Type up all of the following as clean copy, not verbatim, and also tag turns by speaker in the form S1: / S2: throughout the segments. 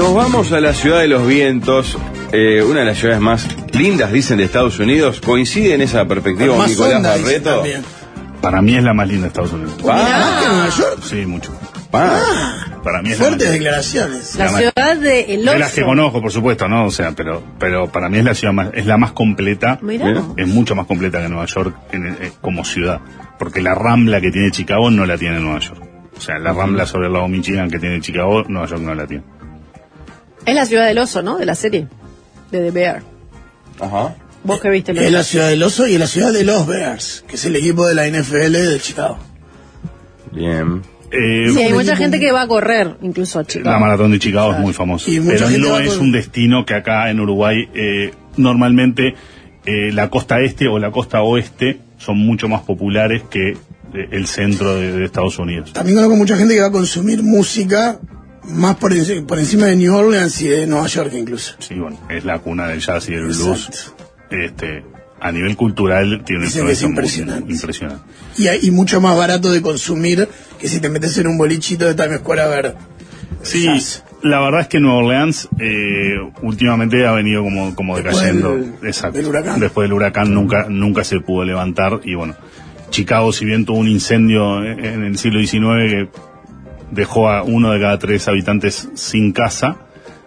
S1: Nos vamos a la ciudad de los vientos, una de las ciudades más lindas, dicen, de Estados Unidos. ¿Coincide en esa perspectiva con Nicolás Barreto?
S2: Para mí es la más linda de Estados Unidos.
S3: ¿Más que Nueva York?
S2: Sí, mucho.
S3: Para mí es fuertes declaraciones.
S4: La ciudad de El Oso.
S2: De las que conozco, por supuesto, ¿no? O sea, pero para mí es la ciudad es la más completa.
S4: Mirá.
S2: Es mucho más completa que Nueva York como ciudad. Porque la Rambla que tiene Chicago no la tiene Nueva York. O sea, la Rambla sobre el lago Michigan que tiene Chicago, Nueva York no la tiene.
S4: Es la ciudad del oso, ¿no? De la serie. De The Bear.
S1: Ajá.
S4: ¿Vos qué viste?
S3: Es la ciudad del oso y la ciudad de los Bears, que es el equipo de la NFL de Chicago.
S1: Bien.
S4: Sí, hay mucha gente que va a correr, incluso a Chicago.
S2: La maratón de Chicago es muy famosa. Pero no es un destino que acá en Uruguay, normalmente la costa este o la costa oeste son mucho más populares que el centro de Estados Unidos.
S3: También conozco mucha gente que va a consumir música más por encima de New Orleans y de Nueva York incluso.
S2: Sí, bueno, es la cuna del jazz y del blues. A nivel cultural tiene una influencia impresionante.
S3: Y mucho más barato de consumir que si te metes en un bolichito de Times Square a ver.
S2: Sí, jazz. La verdad es que Nueva Orleans últimamente ha venido como decayendo. Exacto. Después del huracán nunca se pudo levantar. Y bueno, Chicago, si bien tuvo un incendio en el siglo XIX que dejó a 1 de cada 3 habitantes sin casa,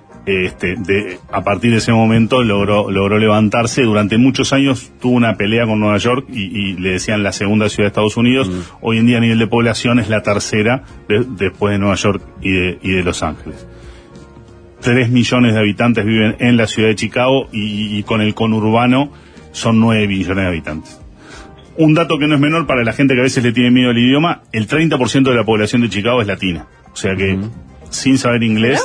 S2: a partir de ese momento logró levantarse. Durante muchos años tuvo una pelea con Nueva York y le decían la segunda ciudad de Estados Unidos. Hoy en día a nivel de población es la tercera después de Nueva York y de Los Ángeles. 3 millones de habitantes viven en la ciudad de Chicago y con el conurbano son 9 millones de habitantes. Un dato que no es menor para la gente que a veces le tiene miedo al idioma: el 30% de la población de Chicago es latina. O sea que sin saber inglés...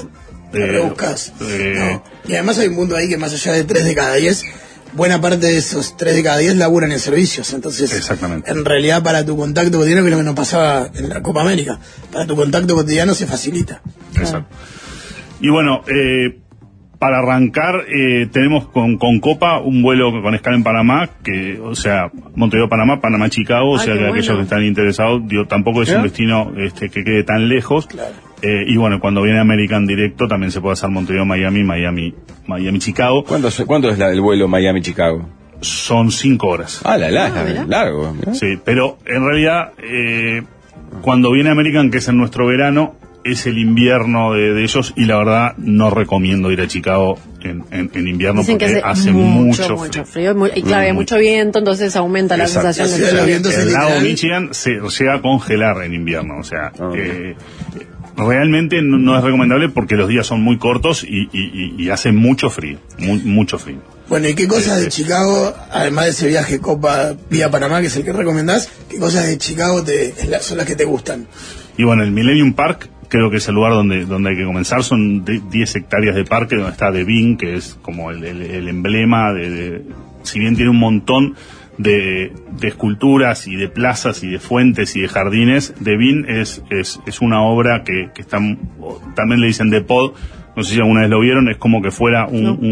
S3: No. Y además hay un mundo ahí que más allá de 3 de cada 10, buena parte de esos 3 de cada 10 laburan en servicios. Entonces,
S2: exactamente.
S3: En realidad para tu contacto cotidiano, que es lo que nos pasaba en la Copa América, para tu contacto cotidiano se facilita.
S2: Exacto. Y bueno, para arrancar, tenemos con Copa un vuelo con escala en Panamá, o sea, Montevideo, Panamá, Panamá, Chicago, o sea que aquellos que están interesados, tampoco es un destino que quede tan lejos.
S3: Claro.
S2: Y bueno, cuando viene American directo también se puede hacer Montevideo, Miami, Chicago.
S1: ¿Cuánto es el vuelo Miami-Chicago?
S2: Son 5 horas.
S1: Largo. ¿Mirá?
S2: Sí, pero en realidad, cuando viene American, que es en nuestro verano, es el invierno de ellos, y la verdad no recomiendo ir a Chicago en invierno.
S4: Dicen
S2: porque
S4: que
S2: hace mucho frío.
S4: Y claro, hay mucho viento, entonces aumenta la sensación de frío.
S2: El lago Michigan se llega a congelar en invierno, o sea, realmente no es recomendable porque los días son muy cortos y hace mucho frío, mucho frío.
S3: Bueno, ¿y qué cosas de Chicago, además de ese viaje Copa vía Panamá, que es el que recomendás, qué cosas de Chicago son las que te gustan?
S2: Y bueno, el Millennium Park creo que es el lugar donde hay que comenzar. Son 10 hectáreas de parque donde está The Bean, que es como el emblema si bien tiene un montón de esculturas y de plazas y de fuentes y de jardines, The Bean es una obra que está, también le dicen The Pod, no sé si alguna vez lo vieron, es como que fuera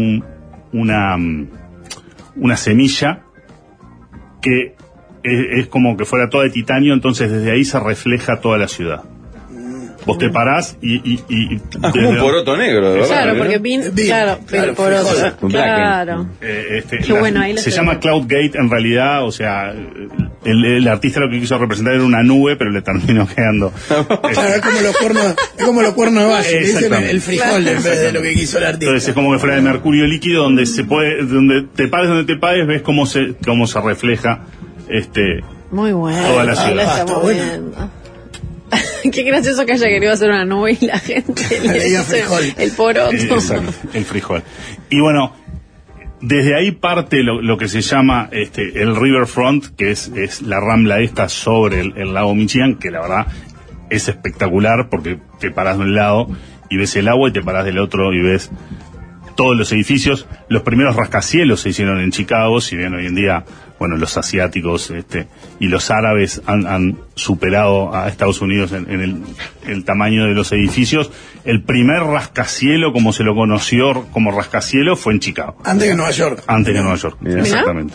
S2: una semilla que es como que fuera toda de titanio, entonces desde ahí se refleja toda la ciudad. Vos te parás y
S1: como un poroto negro, de verdad.
S4: Claro, porque el poroto. Claro.
S3: Qué
S4: bueno, ahí
S2: se llama Cloud Gate en realidad, o sea, el artista lo que quiso representar era una nube, pero le terminó quedando.
S3: Es como los cuernos de valle, dicen el frijol en vez de lo que quiso el artista.
S2: Entonces es como que fuera de mercurio líquido, donde donde te pares, ves cómo se refleja
S4: muy bueno,
S2: toda la ciudad.
S4: Está muy bien. Qué gracioso que haya querido hacer una nube y la gente le dice el poroto.
S2: Exacto, el frijol. Y bueno, desde ahí parte lo que se llama el Riverfront, que es la rambla esta sobre el lago Michigan, que la verdad es espectacular porque te parás de un lado y ves el agua y te parás del otro y ves todos los edificios. Los primeros rascacielos se hicieron en Chicago, si bien hoy en día, bueno, los asiáticos y los árabes han superado a Estados Unidos en el tamaño de los edificios. El primer rascacielo, como se lo conoció como rascacielo, fue en Chicago.
S3: Antes que en Nueva York.
S2: Exactamente.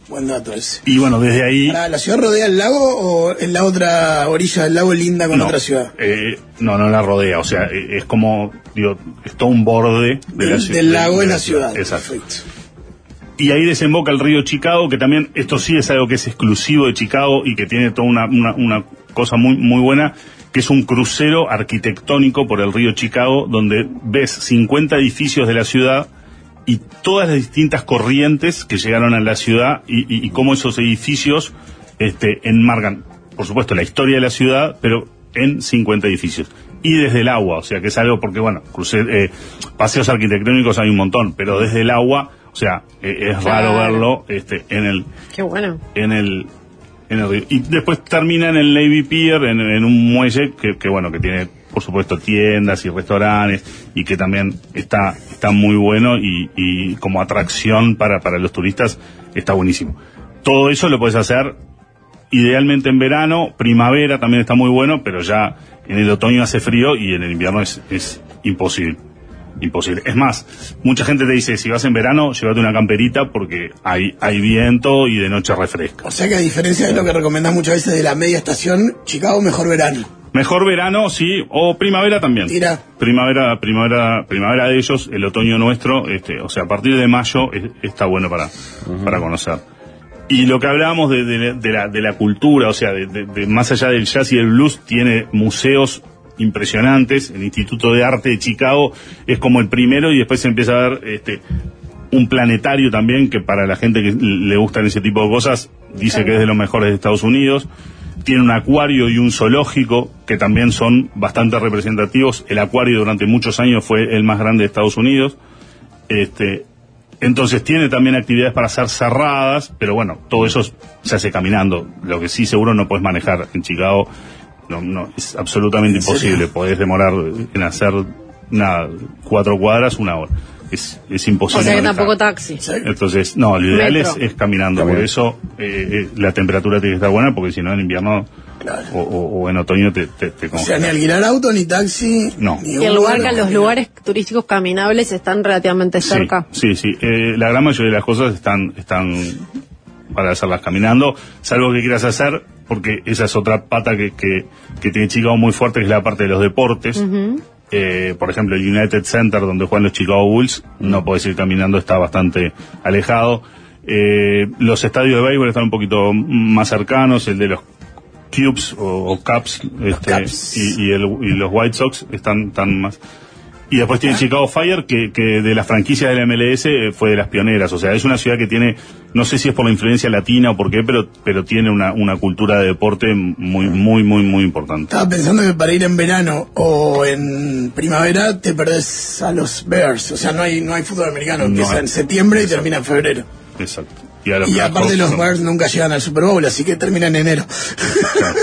S3: Buen dato ese.
S2: Y bueno, desde ahí...
S3: ¿La ciudad rodea el lago o en la otra orilla del lago linda con otra ciudad?
S2: No la rodea, o sea, es como, digo, es todo un borde de la ciudad.
S3: Del lago en la ciudad.
S2: Exacto. Perfecto. Y ahí desemboca el río Chicago, que también, esto sí es algo que es exclusivo de Chicago y que tiene toda una cosa muy, muy buena, que es un crucero arquitectónico por el río Chicago, donde ves 50 edificios de la ciudad y todas las distintas corrientes que llegaron a la ciudad y cómo esos edificios enmarcan, por supuesto, la historia de la ciudad, pero en 50 edificios. Y desde el agua, o sea, que es algo porque, bueno, paseos arquitectónicos hay un montón, pero desde el agua, o sea, es raro verlo en el...
S4: Qué bueno.
S2: En el río. Y después termina en el Navy Pier, en un muelle que bueno, que tiene, por supuesto, tiendas y restaurantes, y que también está muy bueno y como atracción para los turistas está buenísimo. Todo eso lo puedes hacer idealmente en verano, primavera también está muy bueno, pero ya en el otoño hace frío y en el invierno es imposible. Imposible. Es más, mucha gente te dice, si vas en verano, llévate una camperita porque hay viento y de noche refresca.
S3: O sea que a diferencia de lo que recomendás muchas veces de la media estación, Chicago mejor verano.
S2: Mejor verano, sí, o primavera también.
S3: Mira.
S2: Primavera de ellos, el otoño nuestro, o sea, a partir de mayo está bueno para conocer. Y lo que hablábamos de la cultura, o sea, de más allá del jazz y del blues, tiene museos impresionantes. El Instituto de Arte de Chicago es como el primero, y después se empieza a ver un planetario también, que para la gente que le gustan ese tipo de cosas dice que es de los mejores de Estados Unidos. Tiene un acuario y un zoológico que también son bastante representativos. El acuario durante muchos años fue el más grande de Estados Unidos. Entonces tiene también actividades para ser cerradas, pero bueno, todo eso se hace caminando. Lo que sí seguro no puedes manejar en Chicago. No, es absolutamente imposible. Podés demorar en hacer 4 cuadras, 1 hora. Es imposible.
S4: O sea que tampoco taxi.
S2: Entonces, no, lo ideal es caminando. Por eso la temperatura tiene que estar buena, porque si no en invierno, claro, o en otoño te congelas.
S3: O sea, ni alquilar auto, ni taxi.
S2: No.
S4: Y los lugares turísticos caminables están relativamente cerca.
S2: Sí. La gran mayoría de las cosas están para hacerlas caminando, salvo que quieras hacer, porque esa es otra pata que tiene Chicago muy fuerte, que es la parte de los deportes. Uh-huh. Por ejemplo, el United Center, donde juegan los Chicago Bulls, no podés ir caminando, está bastante alejado. Los estadios de béisbol están un poquito más cercanos, el de los Cubs o Cubs, y los White Sox están más. Y después tiene Chicago Fire, que de las franquicias de la MLS fue de las pioneras. O sea, es una ciudad que tiene, no sé si es por la influencia latina o por qué, pero tiene una cultura de deporte muy, muy, muy, muy importante.
S3: Estaba pensando que para ir en verano o en primavera te perdés a los Bears. O sea, no hay fútbol americano. Empieza en septiembre y termina en febrero.
S2: Exacto.
S3: Y aparte los Bears nunca llegan al Super Bowl, así que termina en enero.
S2: Claro.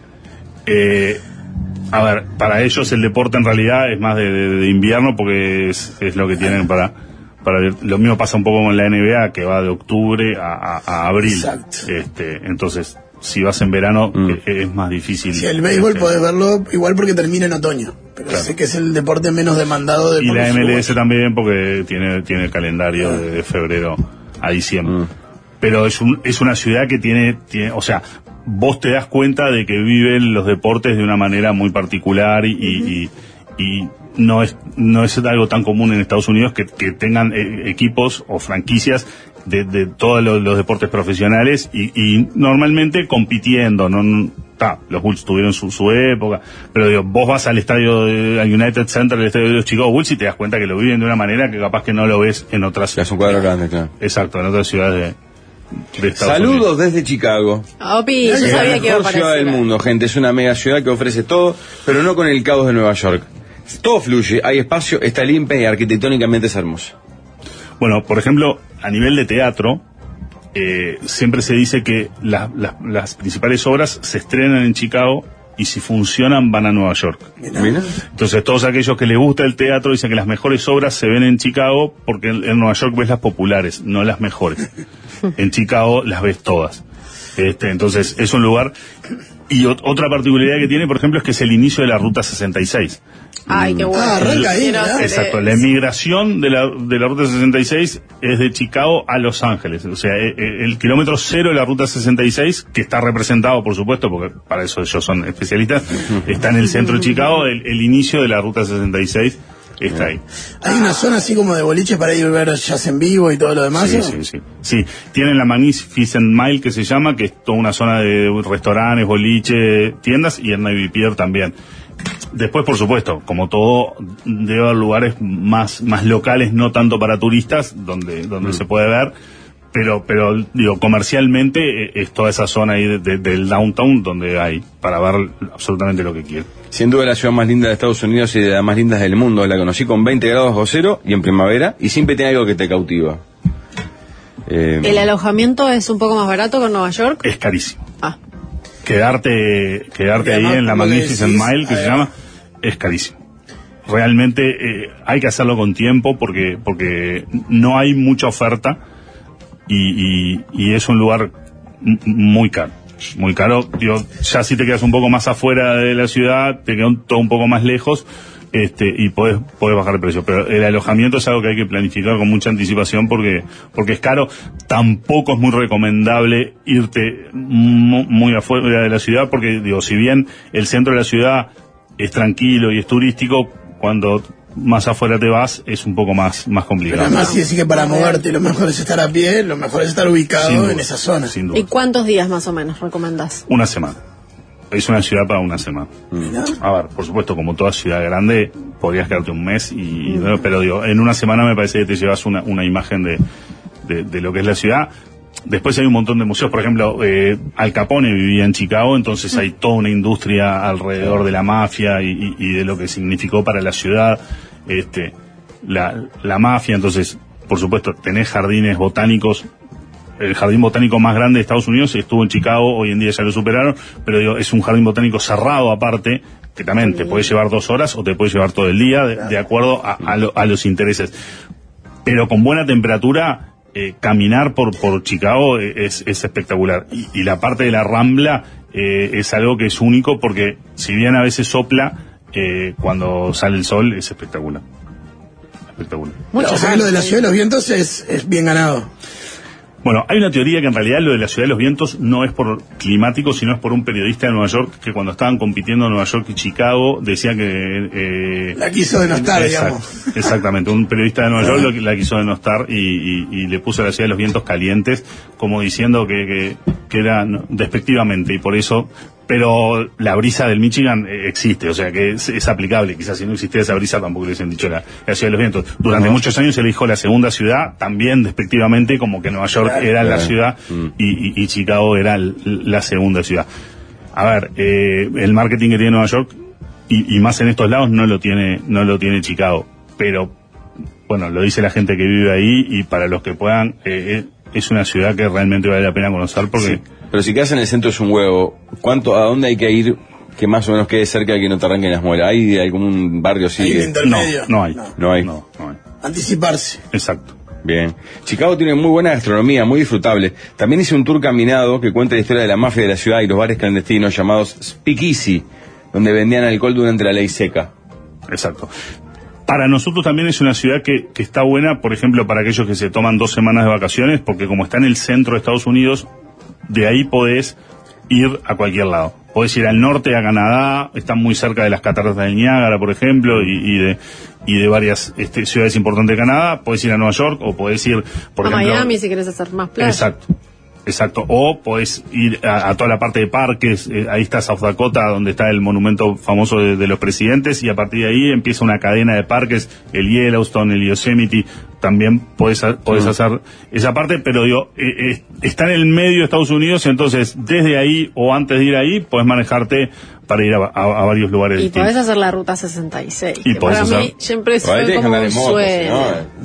S2: A ver, para ellos el deporte en realidad es más de invierno, porque es lo que tienen para lo mismo pasa un poco con la NBA, que va de octubre a abril.
S3: Exacto.
S2: Entonces, si vas en verano es más difícil.
S3: Si el béisbol podés verlo igual porque termina en otoño, pero claro, sé que es el deporte menos demandado de.
S2: Y la MLS también, porque tiene el calendario de febrero a diciembre. Pero es una ciudad que tiene, o sea, vos te das cuenta de que viven los deportes de una manera muy particular y no es algo tan común en Estados Unidos que tengan equipos o franquicias de todos los deportes profesionales y normalmente compitiendo. Los Bulls tuvieron su época, pero digo, vos vas al estadio al United Center, el estadio de los Chicago Bulls, y te das cuenta que lo viven de una manera que capaz que no lo ves en otras ciudades.
S1: Es un cuadro grande, claro.
S2: Exacto, en otras ciudades de
S1: Saludos desde Chicago.
S4: Opi, yo sabía que iba a aparecer.
S1: Ciudad del mundo, gente. Es una mega ciudad que ofrece todo, pero no con el caos de Nueva York. Todo fluye, hay espacio, está limpia y arquitectónicamente es hermosa.
S2: Bueno, por ejemplo, a nivel de teatro, siempre se dice que las principales obras se estrenan en Chicago y si funcionan van a Nueva York.
S1: ¿Mira?
S2: Entonces todos aquellos que les gusta el teatro dicen que las mejores obras se ven en Chicago, porque en Nueva York ves las populares, no las mejores. En Chicago las ves todas. Entonces es un lugar Y otra particularidad que tiene, por ejemplo, es que es el inicio de la Ruta 66.
S4: Ay, qué bueno.
S3: Arranca ahí, ¿no?
S2: Exacto, la emigración de la Ruta 66 es de Chicago a Los Ángeles. O sea, el kilómetro cero de la Ruta 66, que está representado, por supuesto, porque para eso ellos son especialistas, está en el centro de Chicago. El inicio de la Ruta 66 está ahí.
S3: ¿Hay una zona así como de boliches para ir a ver jazz en vivo y todo lo demás?
S2: Sí, tienen la Magnificent Mile, que se llama, que es toda una zona de restaurantes, boliches, tiendas, y el Navy Pier también. Después, por supuesto, como todo, debe haber lugares más locales, no tanto para turistas, donde se puede ver, pero digo, comercialmente es toda esa zona ahí del downtown donde hay para ver absolutamente lo que quiera.
S1: Sin duda la ciudad más linda de Estados Unidos y de las más lindas del mundo. La conocí con 20 grados bajo cero y en primavera, y siempre tiene algo que te cautiva.
S4: ¿El alojamiento es un poco más barato que en Nueva York?
S2: Es carísimo.
S4: Ah.
S2: Quedarte ahí en la Magnificent Mile, que se llama, es carísimo. Realmente hay que hacerlo con tiempo porque no hay mucha oferta y es un lugar muy caro. Muy caro. Digo, ya si te quedas un poco más afuera de la ciudad, te quedas todo un poco más lejos, y podés bajar el precio. Pero el alojamiento es algo que hay que planificar con mucha anticipación porque es caro. Tampoco es muy recomendable irte muy afuera de la ciudad porque, digo, si bien el centro de la ciudad es tranquilo y es turístico, cuando más afuera te vas es un poco más complicado.
S3: Pero además, si decís que para moverte lo mejor es estar a pie, lo mejor es estar ubicado en esa zona.
S2: Sin duda.
S4: ¿Y cuántos días más o menos recomendás?
S2: Una semana. Es una ciudad para una semana. A ver, por supuesto, como toda ciudad grande, podrías quedarte un mes, pero digo, en una semana me parece que te llevas una imagen de lo que es la ciudad. Después hay un montón de museos, por ejemplo, Al Capone vivía en Chicago, entonces hay toda una industria alrededor de la mafia y de lo que significó para la ciudad la mafia. Entonces, por supuesto, tenés jardines botánicos. El jardín botánico más grande de Estados Unidos estuvo en Chicago, hoy en día ya lo superaron, pero digo, es un jardín botánico cerrado aparte, que también te puede llevar 2 horas o te puede llevar todo el día, de acuerdo a los intereses. Pero con buena temperatura, caminar por Chicago es espectacular. Y la parte de la Rambla es algo que es único porque, si bien a veces sopla, cuando sale el sol es espectacular. Espectacular.
S3: O sea, lo de la ciudad de los vientos es bien ganado.
S2: Bueno, hay una teoría que en realidad lo de la ciudad de los vientos no es por climático, sino es por un periodista de Nueva York que cuando estaban compitiendo Nueva York y Chicago decía que...
S3: la quiso denostar, digamos.
S2: Exactamente, un periodista de Nueva York la quiso denostar y le puso a la ciudad de los vientos calientes, como diciendo que era despectivamente, y por eso... Pero la brisa del Michigan existe, o sea que es aplicable. Quizás si no existiera esa brisa tampoco le hubiesen dicho la ciudad de los vientos. Durante muchos años se le dijo la segunda ciudad, también despectivamente, como que Nueva York era la ciudad y Chicago era la segunda ciudad. A ver, el marketing que tiene Nueva York, y más en estos lados, no lo tiene Chicago. Pero, bueno, lo dice la gente que vive ahí, y para los que puedan, es una ciudad que realmente vale la pena conocer porque...
S1: Sí. Pero si quedas en el centro es un huevo. ¿A dónde hay que ir que más o menos quede cerca de que no te arranquen las muelas? ¿Hay como un barrio así?
S3: ¿Hay un intermedio?
S2: No hay.
S1: No hay.
S3: Anticiparse.
S2: Exacto.
S1: Bien. Chicago tiene muy buena gastronomía, muy disfrutable. También hice un tour caminado que cuenta la historia de la mafia de la ciudad y los bares clandestinos llamados Speakeasy, donde vendían alcohol durante la ley seca.
S2: Exacto. Para nosotros también es una ciudad que está buena, por ejemplo, para aquellos que se toman 2 semanas de vacaciones, porque como está en el centro de Estados Unidos, de ahí podés ir a cualquier lado. Podés ir al norte, a Canadá, está muy cerca de las cataratas del Niágara, por ejemplo, y de varias ciudades importantes de Canadá. Podés ir a Nueva York, o podés ir, por ejemplo...
S4: Miami, si querés hacer más playa.
S2: Exacto. O podés ir a toda la parte de parques, ahí está South Dakota, donde está el monumento famoso de los presidentes, y a partir de ahí empieza una cadena de parques, el Yellowstone, el Yosemite. También podés hacer esa parte, pero digo, está en el medio de Estados Unidos, entonces desde ahí o antes de ir ahí podés manejarte para ir a varios lugares
S4: y
S2: distintos.
S4: podés hacer la ruta 66.
S2: Y
S4: Que para mí siempre fue como un sueño.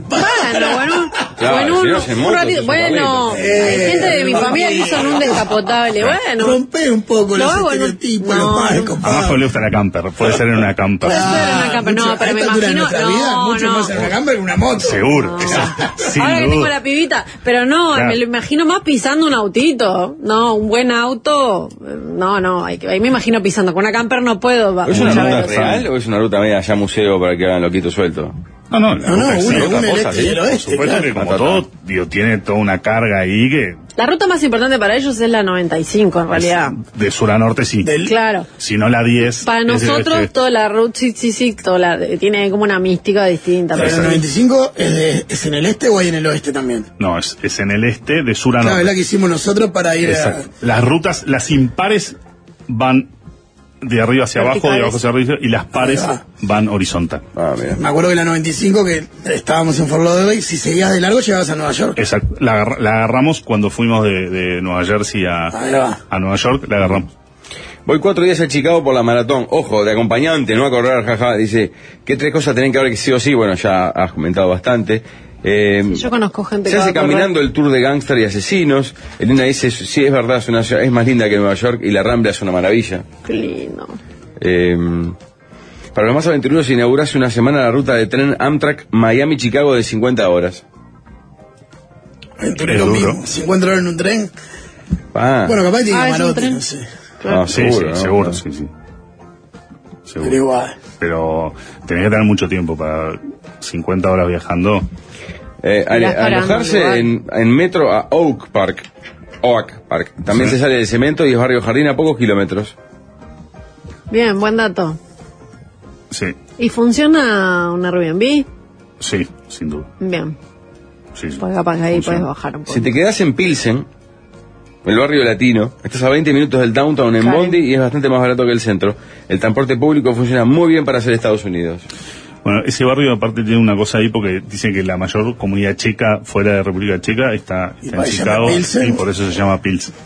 S4: Un ratito. Bueno, hay gente de mi familia que hizo en un descapotable. Bueno,
S3: rompe un poco los estereotipos, los marcos.
S2: A Majo le gusta la camper, puede ser en una camper.
S4: Puede ser en una camper, no, pero me imagino.
S3: Mucho más en una camper que una moto.
S2: Seguro.
S4: Ahora que tengo la pibita, pero no, claro. Me lo imagino más pisando un autito. No, un buen auto. No, ahí me imagino pisando. Con una camper no puedo.
S1: ¿Es una ruta real o es una ruta media allá museo para que hagan loquitos sueltos?
S2: No, un
S3: este y el oeste,
S2: claro. Que como todo, tiene toda una carga ahí que...
S4: La ruta más importante para ellos es la 95, en realidad.
S2: De sur a norte, sí.
S4: Claro.
S2: Si no la 10...
S4: Para nosotros, toda la ruta, sí, tiene como una mística distinta.
S3: Pero la 95 es en el este o hay en el oeste también.
S2: No, es en el este, de sur a norte.
S3: Claro, es la que hicimos nosotros para ir
S2: Las rutas, las impares van de arriba hacia abajo, de abajo hacia arriba, y las pares van horizontal.
S3: Me acuerdo que la 95, que estábamos en Fort Lauderdale, si seguías de largo llegabas a Nueva York.
S2: Exacto, la agarramos cuando fuimos de Nueva Jersey a Nueva York, la agarramos.
S1: Voy 4 días a Chicago por la maratón, ojo, de acompañante, no a correr, jaja. Dice, ¿qué 3 cosas tienen que ver que sí o sí? Bueno, ya has comentado bastante.
S4: Yo conozco gente
S1: se
S4: que
S1: hace caminando el tour de gángster y asesinos. Elena dice, sí, es verdad, es una ciudad, es más linda que Nueva York y la Rambla es una maravilla.
S4: Qué lindo.
S1: Para los más aventureros se inaugura hace una semana la ruta de tren Amtrak Miami-Chicago de 50 horas.
S3: Aventurero mismo, 50 horas en un tren. Bueno, capaz tiene camarote, no sé.
S2: Claro. Seguro.
S3: Pero igual.
S2: Pero tenés que tener mucho tiempo para 50 horas viajando.
S1: Alojarse en metro a Oak Park. También se sale del cemento y es barrio Jardín a pocos kilómetros.
S4: Bien, buen dato.
S2: Sí.
S4: ¿Y funciona un Airbnb?
S2: Sí, sin duda.
S4: Bien.
S2: Sí.
S4: Porque capaz que ahí puedes bajar un poco.
S1: Si te quedas en Pilsen, el barrio latino, estás a 20 minutos del downtown en Bondi y es bastante más barato que el centro. El transporte público funciona muy bien para hacer Estados Unidos.
S2: Bueno, ese barrio aparte tiene una cosa ahí porque dicen que la mayor comunidad checa fuera de República Checa está en Chicago y por eso se llama Pilsen.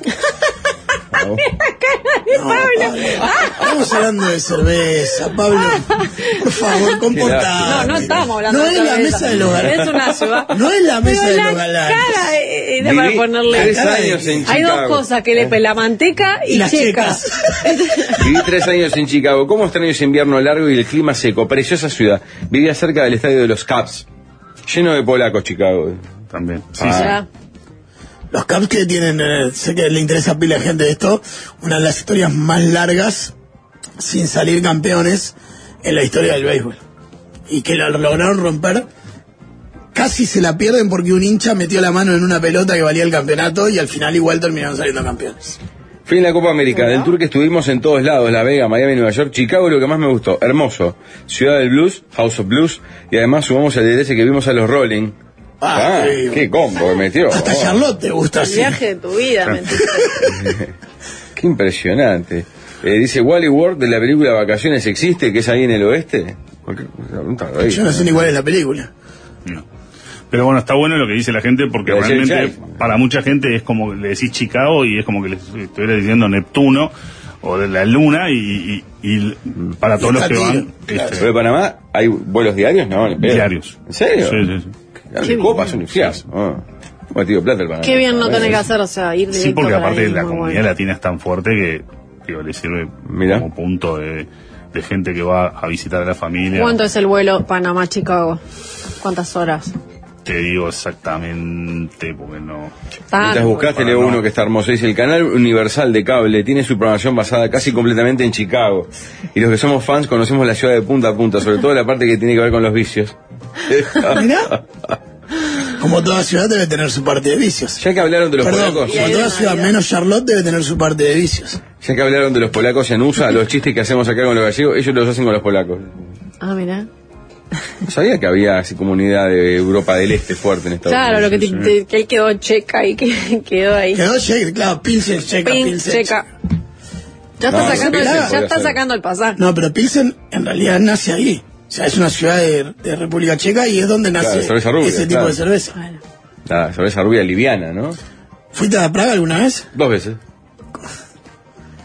S3: Pablo. Estamos hablando de cerveza, Pablo. Por favor, comportate.
S4: No estamos hablando de cerveza.
S3: No es la mesa de los galanes.
S4: Es una ciudad.
S3: No es la mesa de los galanes.
S4: Era para ponerle.
S1: 3 años en Chicago.
S4: Hay 2 cosas, que la manteca y
S3: las checas.
S1: Viví 3 años en Chicago. ¿Cómo extraño ese invierno largo y el clima seco? Preciosa ciudad. Vivía cerca del estadio de los Cubs. Lleno de polacos, Chicago.
S2: También.
S1: Sí.
S3: Los Cubs que tienen, sé que le interesa a pila de gente esto, una de las historias más largas sin salir campeones en la historia del béisbol. Y que lo lograron romper, casi se la pierden porque un hincha metió la mano en una pelota que valía el campeonato y al final igual terminaron saliendo campeones.
S1: Fui en la Copa América, del tour que estuvimos en todos lados, La Vega, Miami, Nueva York, Chicago, lo que más me gustó, hermoso, Ciudad del Blues, House of Blues, y además sumamos el DLC que vimos a los Rolling. Qué combo que metió.
S3: Hasta Charlotte te gusta así.
S4: El viaje de tu vida, mentiste.
S1: Qué impresionante. Dice, Wally World de la película Vacaciones existe, que es ahí en el oeste.
S3: Yo no sé ni cuál es la película.
S2: No. Pero bueno, está bueno lo que dice la gente porque realmente para mucha gente es como le decís Chicago y es como que les estuviera diciendo Neptuno o de la Luna y para todos los que van.
S1: Claro. ¿Pero de Panamá hay vuelos diarios? No,
S2: diarios.
S1: ¿En serio?
S2: Sí.
S1: Qué copas son infiados. Plata el Panamá.
S4: Qué bien no tenés que hacer, o sea, ir directo.
S2: Sí, porque aparte
S4: ahí,
S2: la comunidad latina es tan fuerte que le sirve como punto de gente que va a visitar a la familia.
S4: ¿Cuánto es el vuelo Panamá-Chicago? ¿Cuántas horas?
S2: Te digo exactamente porque no.
S1: Mientras buscaste, leo uno que está hermoso. Dice, el canal Universal de cable tiene su programación basada casi completamente en Chicago. Y los que somos fans conocemos la ciudad de punta a punta, sobre todo la parte que tiene que ver con los vicios.
S3: Mirá. Como toda ciudad debe tener su parte de vicios.
S1: Ya que hablaron de los polacos.
S3: Como toda ciudad, menos Charlotte, debe tener su parte de vicios.
S1: Ya que hablaron de los polacos en USA, los chistes que hacemos acá con los gallegos, ellos los hacen con los polacos.
S4: Mirá.
S1: No sabía que había así comunidad de Europa del Este fuerte en Estados Unidos.
S4: Claro, lo que él quedó checa y que quedó ahí.
S3: Quedó checa, claro, Pilsen checa, Pilsen
S4: checa. Ya está sacando el pasaje.
S3: No, pero Pilsen en realidad nace ahí. O sea, es una ciudad de República Checa y es donde nace ese tipo de cerveza.
S4: Bueno.
S1: La cerveza rubia liviana, ¿no?
S3: ¿Fuiste a Praga alguna vez?
S1: 2 veces.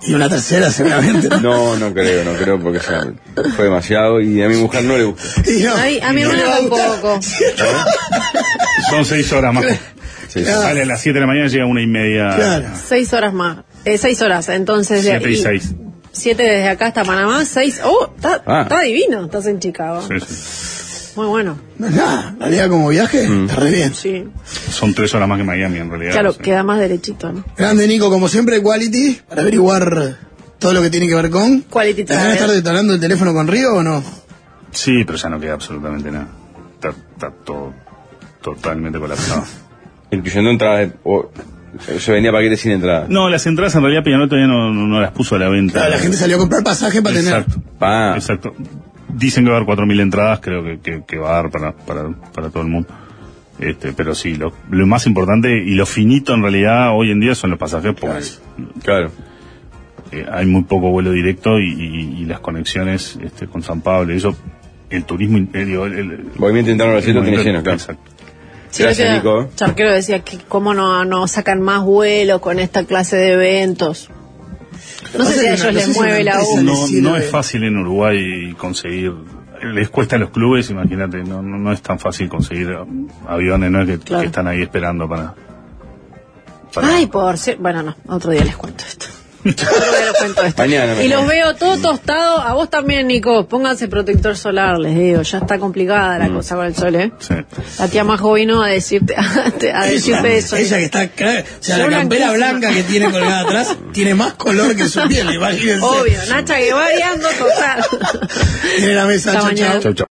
S3: Y una tercera seguramente.
S1: No creo porque fue demasiado y a mi mujer no le gusta.
S4: A mi hermana tampoco.
S2: Son 6 horas más.
S1: Sí.
S2: Sale a las 7 de la mañana, llega a 1:30.
S3: Claro.
S4: 6 horas más. 6 horas, entonces.
S2: 7 y 6.
S4: 7 desde acá hasta Panamá, 6. Está divino, estás en Chicago.
S2: Sí.
S4: Muy bueno.
S3: No es nada, en realidad como viaje, está re bien.
S4: Sí.
S2: Son 3 horas más que Miami en realidad.
S4: Claro, queda más derechito, ¿no?
S3: Grande, Nico, como siempre, Quality, para averiguar todo lo que tiene que ver con...
S4: Quality
S3: ¿Te van a estar detonando el teléfono con Río o no?
S2: Sí, pero ya no queda absolutamente nada. Está todo totalmente colapsado.
S1: Incluyendo entradas se vendía paquetes sin entrada.
S2: No, las entradas en realidad Peñarol todavía no las puso a la venta.
S3: Claro, la gente salió a comprar pasaje para
S2: Exacto.
S3: tener...
S2: Exacto. Dicen que va a haber 4.000 entradas, creo que va a dar para todo el mundo. Pero sí, lo más importante y lo finito en realidad hoy en día son los pasajes, porque
S1: Claro.
S2: hay muy poco vuelo directo y las conexiones con San Pablo y eso, el turismo, el
S1: Movimiento interno de la ciudad tiene lleno, claro.
S2: Exacto.
S4: Sí,
S1: Gracias, Nico.
S4: Charquero decía que cómo no sacan más vuelos con esta clase de eventos. No sé si a ellos les mueve la U.
S2: No es fácil en Uruguay conseguir, les cuesta a los clubes, imagínate, no es tan fácil conseguir aviones, no es que están ahí esperando para...
S4: Ay, bueno, no, otro día les cuento esto.
S1: Mañana.
S4: Y los veo todo tostado. A vos también, Nico. Pónganse protector solar, les digo. Ya está complicada la cosa con el sol, ¿eh?
S2: Sí.
S4: La tía Majo vino a decirte eso.
S3: Ella que está... O sea, la campera blanca que tiene colgada atrás tiene más color que su piel, imagínense.
S4: Obvio. Nacha que va guiando total.
S3: Tiene la mesa. Chau, chau.